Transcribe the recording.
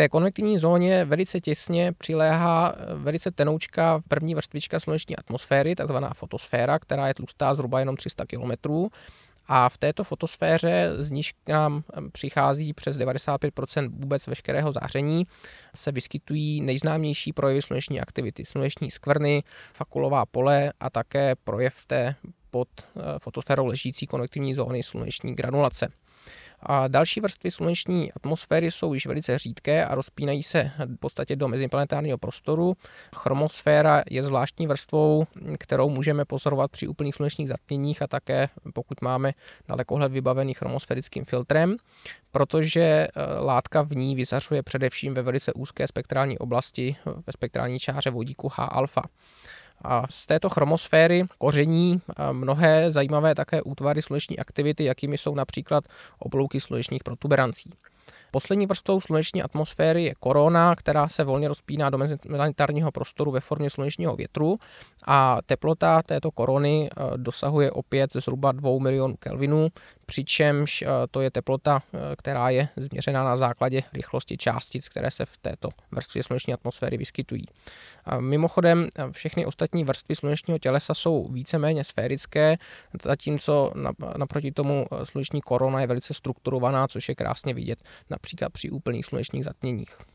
té konvektivní zóně velice těsně přiléhá velice tenoučká první vrstvička sluneční atmosféry, takzvaná fotosféra, která je tlustá zhruba jenom 300 km. A v této fotosféře, z níž k nám přichází přes 95% vůbec veškerého záření, se vyskytují nejznámější projevy sluneční aktivity. Sluneční skvrny, fakulová pole a také projev té pod fotosférou ležící konvektivní zóny sluneční granulace. A další vrstvy sluneční atmosféry jsou již velice řídké a rozpínají se v podstatě do meziplanetárního prostoru. Chromosféra je zvláštní vrstvou, kterou můžeme pozorovat při úplných slunečních zatměních a také pokud máme dalekohled vybavený chromosférickým filtrem, protože látka v ní vyzařuje především ve velice úzké spektrální oblasti ve spektrální čáře vodíku H-alfa. A z této chromosféry koření mnohé zajímavé také útvary sluneční aktivity, jakými jsou například oblouky slunečních protuberancí. Poslední vrstvou sluneční atmosféry je korona, která se volně rozpíná do meziplanetárního prostoru ve formě slunečního větru a teplota této korony dosahuje opět zhruba 2 milionů kelvinů, přičemž to je teplota, která je změřena na základě rychlosti částic, které se v této vrstvě sluneční atmosféry vyskytují. Mimochodem, všechny ostatní vrstvy slunečního tělesa jsou víceméně sférické, zatímco naproti tomu sluneční korona je velice strukturovaná, což je krásně vidět například při úplných slunečních zatměních.